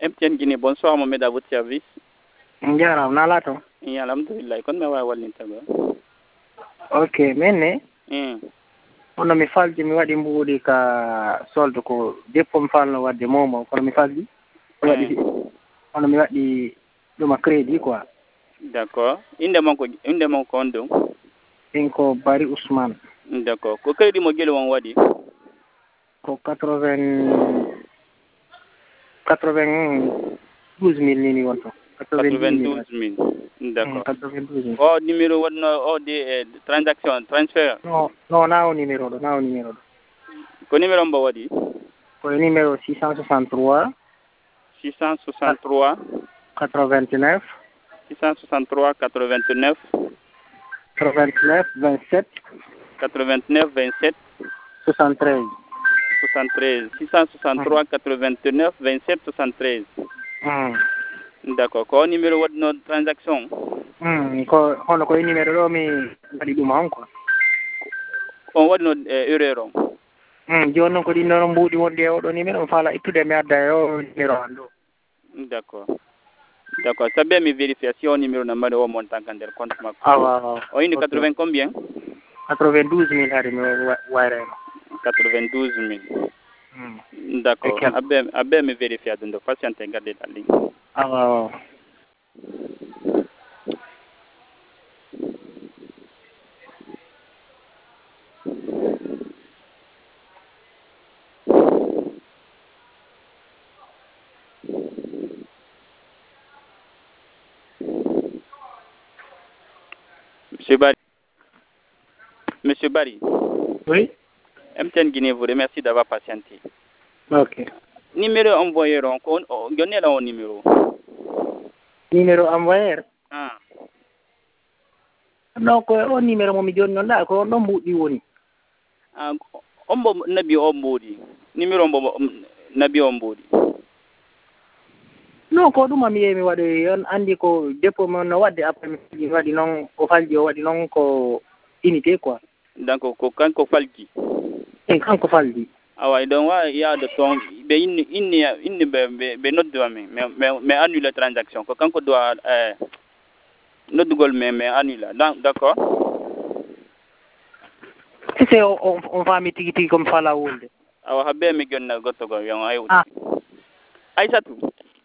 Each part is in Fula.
MTN Guinée, bonsoir Mohamed, à votre service. Njaram nalato. Alhamdulillah, kon me wa wallin tago. Okay, menne. Ono mi falji mi wadi mbuudi ka solde ko deppo mi falno wadde momo kono mi falji. Ono mi wadi duma crédit quoi. D'accord. Inde mon ko ondo. Inko Bari Ousmane. D'accord. Ko crédit mo gelo won wadi? Ko 92,000 nini wonto. 92,000. D'accord. 92,000. O numéro wonno o de transaction transfert. No nawo numéro do. Ko numéro mbo wadi? Ko numéro 663 663 89 663 89 27 89 27 73 663 89 27 73. D'accord. Ko numéro wadno transaction? Ko hono ko numéro do mi wadi dum on quoi. On wadno erreur on. Joni noon ko ɗin noon mbuuɗi wonde e oɗo numéro mi faala ittude mi adda e o numéro an ɗo. D'accord. D'accord. Sabe mi vérification numéro na mbaɗi o montant kan nder compte makko. Awa. O indi 80 combien? 92,000 hade mi wayreno. 92,000. D'accord. Abbe mi vérifier ɗum ɗo patiente garde ɗa ligne. Awa. Monsieur Barry. Oui. MTN Guinée vous remercie d'avoir patienté. Ok. Numéro envoyé, donnez là un numéro. Numéro envoyé? Non, ko o numéro mo mi joni non da ko non mbuɗi woni. Ombo nabi ombodi. Numéro ombo nabi ombodi. Non ko ɗum mi yehi mi waɗi on andi ko dépôt mon no wadde après mi waɗi noon o falji o waɗi noon ko unité quoi. Donc ko kanko falji. Kanko falji. Awa donc wa yaade ton be inni be noddu amen mais annule transaction ko kanko doit noddugol mais annule. D'accord. Si on fami tigi comme fala wolde. Awa habe mi gonna gotto go yon ay Aïssatou.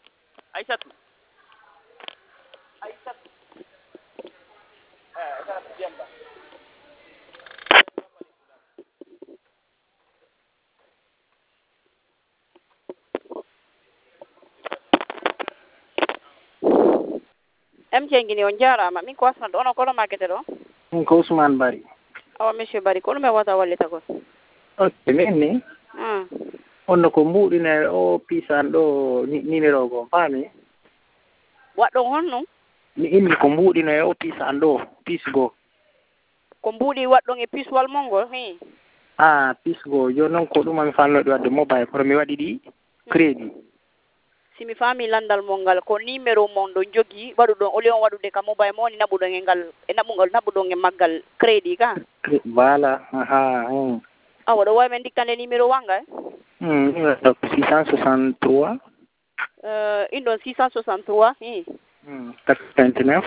MTN Guinée on jarama min ko wasna ɗo ono kono makete ɗo ko Ousmane Bari. Awa monsieur Bari ko ɗum e wata wallita kon ok minni onno ko mbuɗine o pisan ɗo numéro go faami waɗɗo honno mi inni ko mbuɗino e o pisan ɗo pisgo ko mbuɗi waɗɗon e piswal mon ngol pisgo joni noon ko ɗum ami falnoɗe wadde mobile kono mi waɗi ɗi crédit simi faami landal mon ngal ko numéro mon ɗo jogii waɗuɗon au lieu on waɗude ka mobile mo woni naɓuɗon e ngal e naɓugol naɓuɗon e maggal crédit ka voilà awa ɗo wawi men dikkande numéro wanga numéro 663 in ɗon 663 89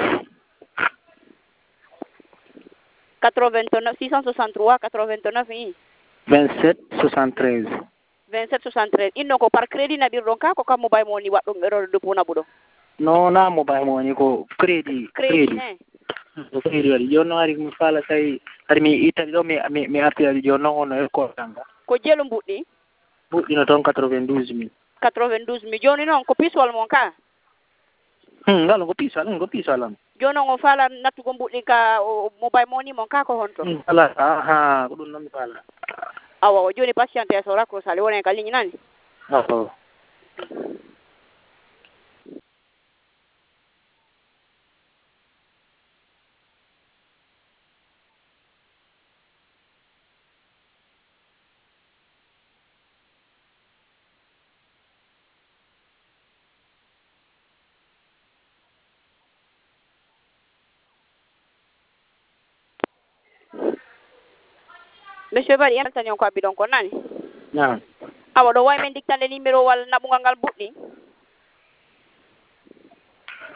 89 663 89 27 73 27 73 inno ko par crédit naɓirɗon ka ko kam mobile mo woni waɗɗum erreur de pour naɓuɗo non na mobile mo woni ko crédit crédit ko crédit waɗi joni noon ari mi faala tawi ari mi ittani ɗo mi artiradi joni noon hono kortanga ko jeelu mbuɗɗino toon 92,000 92,000 joni noon ko piswal mon ka ngal ko piswal am joni noon o faala nattugo mbuɗɗi ka mobile mo woni mon ka ko honto ala ko ɗum noon mi faala awa joni patiente so raccroche ale wonen ka ligne nani monsieur Bari yaltani on ko abbi ɗon ko nani awa ɗo wawi men diktande numéro walla naɓugal ngal buɗɗi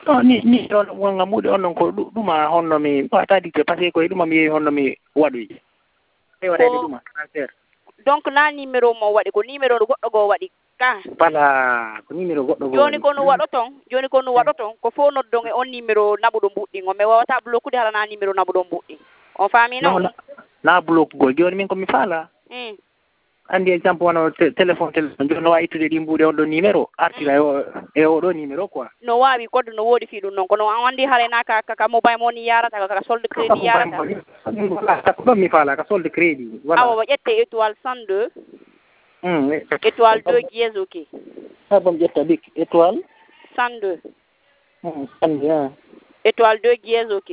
no ni on wonga mude on ko duma honno mi patadi ke parce que ko duma mi honno mi wadu e wada duma transfert donc na numéro mo wadi ko numéro goddo go wadi ka bala ko numéro goddo go joni ko no wado ton ko fo noddon e on numéro nabudo buddi ngo me wawata blokude hala na numéro nabudo buddi on fami no na block go joni min ko mi fala andi exemple wono téléphone joni wa itude di mbude on do numéro artira e o do numéro quoi no wawi koddo no wodi fi dum non ko no andi hale na ka mobile money yarata ka solde crédit yarata ko mi fala ka solde crédit voilà awa jette étoile 102 étoile 2 dièse ok bom jetta bik étoile 102 102 étoile 2 dièse ok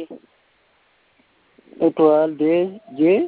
étoile 2 dièse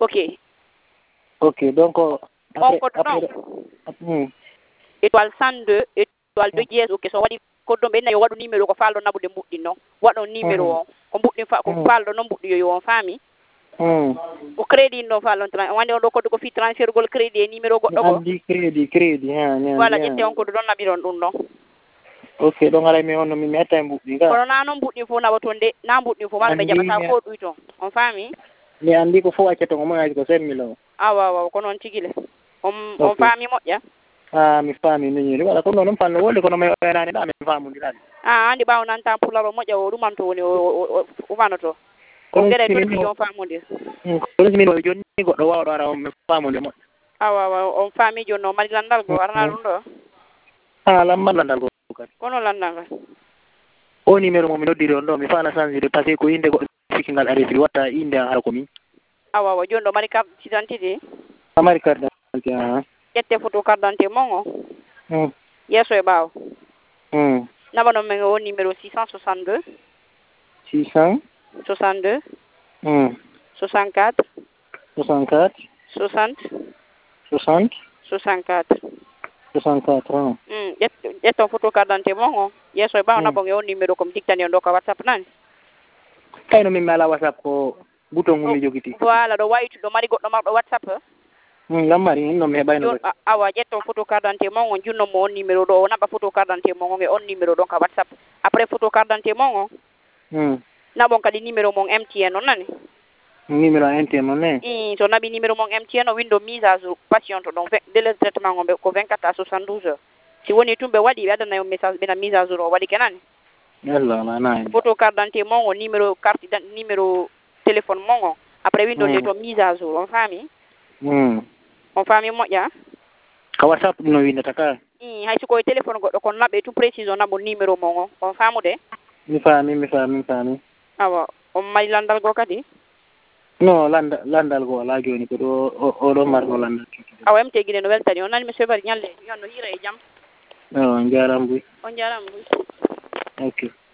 ok donc après étoile 102 étoile 2 dièse ok so wadi koddo be nayo wadu numéro ko faldo nabude mbuddi no wado numéro on ko mbuddi fa ko faldo no mbuddi yo on fami ko crédit no falon wande on do koddo ko fi transfert gol crédit e numéro goddo go andi crédit ha voilà jette on ko don nabiron dum no ok donc ala mi on mi metta mbuddi ga kono na non mbuddi fo nabatonde na mbuddi fo wala be jabata ko duy ton on fami mi andi ko fo acceto mo ngaji ko 5000 awa ko non tigile on fami moƴƴa mi fami ni wala ko non fanno wole kono mi werani da mi famu dirani andi bawo nan tan pularo moƴƴa o rumanto woni o fanoto ko gere to mi on famude ko min o jonni goddo wawdo ara on mi famude mo awa on fami jonno mari landal go arna dum do lamma landal go kono landal o numéro mo mi noddiri on do mi fala changer parce que ko inde go fikingal arrêté watta inde ara ko min awa jondo mari carte d'identité mari carte d'identité jette photo carte d'identité mongo yeso e bawo nabano men o numéro 662 64 64 60 jetto photo carte d'identité mongo yeso e bawo nabon o numéro comme dictani on do ka WhatsApp nan kayno min mala WhatsApp ko bouton mi jogiti voilà do wayitu do mari goddo mardo WhatsApp lamari no me bayno awa jetto photo carte d'identité mongo junno mo on numéro do naba photo carte d'identité mongo e on numéro do ka WhatsApp après photo carte d'identité mongo nabon kadi numéro mon MTN non nani numéro MTN non ne so nabi numéro mon MTN o window mise à jour patient donc délai de traitement ngombe ko 24 à 72 heures si woni tumbe wadi adana message bena mise à jour o wadi kenani yalla la nay photo carte d'identité mongo numéro carte d'identité numéro téléphone mongo après window de to mise à jour on fami on fami moƴƴa ka WhatsApp no winata ka hay siko téléphone goddo kon labbe tout précision nabo numéro mongo on famude mi fami awa on mari landal go kadi no landal go la joni ko do o do margo landal awa am tegine no weltani on nani mi sebari nyalle yonno hira e jam on jaram bu on jaram bu okay